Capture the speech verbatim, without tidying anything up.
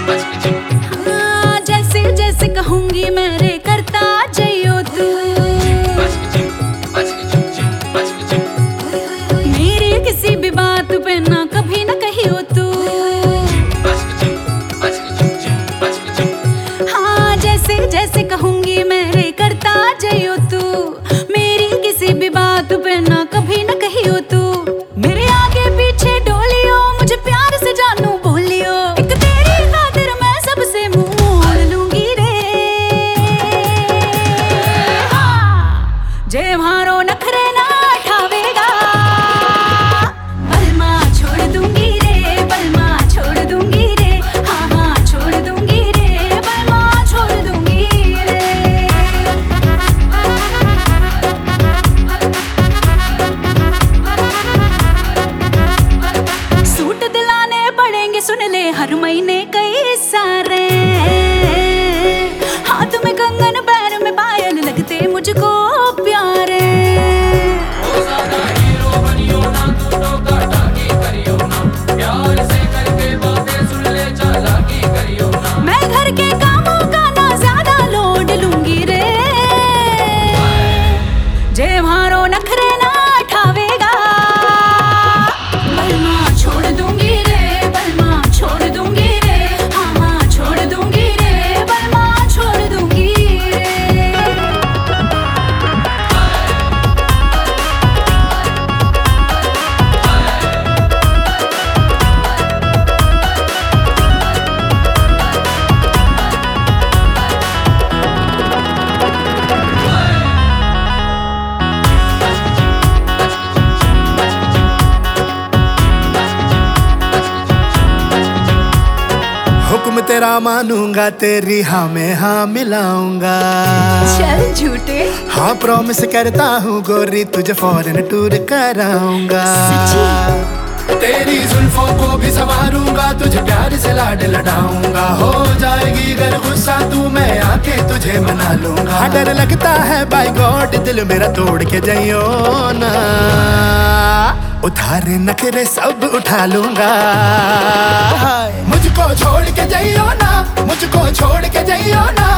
हाँ, जैसे जैसे कहूंगी मेरे करता जइयो तू। मेरी किसी भी बात पे ना कभी ना कहियो तू। हाँ, जैसे जैसे कहूंगी मेरे करता जइयो तू। मेरी किसी भी बात पे ना कभी ना कहियो तू। मेरे आगे पीछे डोलियो, मुझे प्यार से जानू बोलियो। एक तेरी खातिर मैं सबसे मुंह मोड़ लूंगी रे। हाँ, जे मारो नखरे ना ठावेगा, बलमा छोड़ दूंगी रे, बलमा छोड़ दूंगी रे। हाँ हाँ छोड़ दूंगी रे, बलमा छोड़ दूंगी रे। सूट दिलाने पड़ेंगे सुन ले हर महीने कई सारे। हाथ में कंगन पैर में पायल लगते मुझको प्यारे। मैं घर के कामों का ना ज्यादा लोड लूंगी रे। जे मारो नखरे ना ठावेगा, बलमा छोड़ दूंगी रे, बलमा छोड़ दूंगी रे। हाँ हाँ छोड़ दूंगी रे, बलमा छोड़ दूंगी रे। हुक्म तेरा मानूंगा, तेरी हाँ में हाँ मिलाऊंगा। चल झूठे। हाँ प्रॉमिस करता हूँ गोरी, तुझे फॉरेन टूर कराऊंगा। सच्ची? तेरी जुल्फों को भी संवारूंगा, तुझे प्यार से लाड लड़ाऊंगा। हो जाएगी अगर गुस्सा तू, मैं आके तुझे मना लूंगा। हाँ, डर लगता है बाय गॉड, दिल मेरा तोड़ के जाइयो ना। उधार नखरे सब उठा लूंगा। मुझको छोड़ के जाइयो ना, मुझको छोड़ के जाइयो ना।